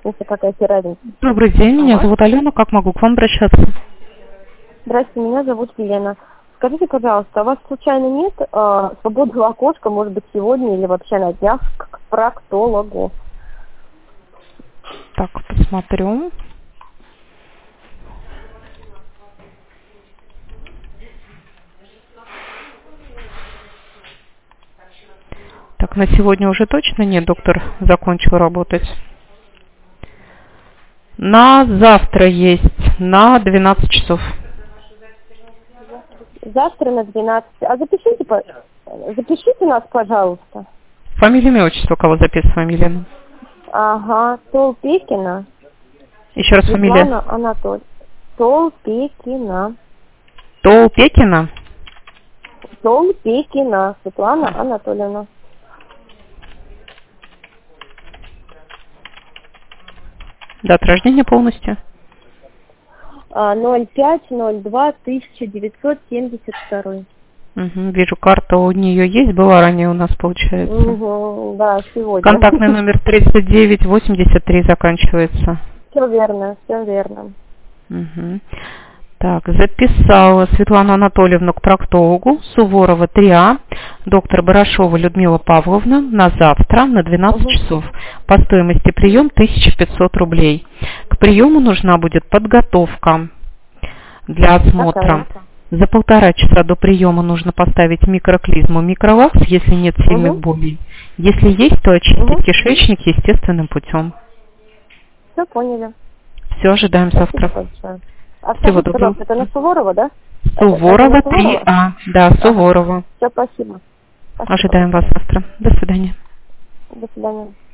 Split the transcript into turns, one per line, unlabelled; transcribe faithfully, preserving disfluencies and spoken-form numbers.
разница, какая тебе разница?
Добрый день, меня
Алло.
зовут Алена, как могу к вам обращаться?
Здравствуйте, меня зовут Елена. Скажите, пожалуйста, у вас случайно нет э, свободного окошка, может быть, сегодня или вообще на днях, к проктологу?
Так, посмотрю. Так, на сегодня уже точно нет, доктор закончил работать. На завтра есть, на двенадцать часов.
Завтра на двенадцать. А запишите, по- запишите нас, пожалуйста.
Фамилия, имя, отчество, кого записываем, Елена?
Ага, Толпекина.
Еще раз фамилия.
Светлана Анатольевна. Толпекина.
Толпекина?
Толпекина. Светлана Анатольевна.
Дата рождения полностью.
ноль пять ноль два тысяча девятьсот семьдесят два.
Угу, вижу, карта у нее есть, была ранее у нас, получается.
Угу, да, сегодня.
Контактный номер тридцать девять восемьдесят три заканчивается.
Все верно, все верно.
Угу. Так, записала Светлану Анатольевну к проктологу, Суворова три А, доктор Барашова Людмила Павловна на завтра на двенадцать
Угу.
часов. По стоимости прием тысяча пятьсот рублей. К приему нужна будет подготовка для осмотра.
Какая?
За полтора часа до приема нужно поставить микроклизму микролакс, если нет сильных
Угу.
болей. Если есть, то очистить
Угу.
кишечник естественным путем.
Все поняли.
Все, ожидаем завтра.
Спасибо большое. А
Всего
скажите,
доброго.
пожалуйста, это на Суворова, да?
Суворова
Это, это на
три А. Да, Суворова.
Все, спасибо. Спасибо.
Ожидаем вас завтра. До свидания.
До свидания.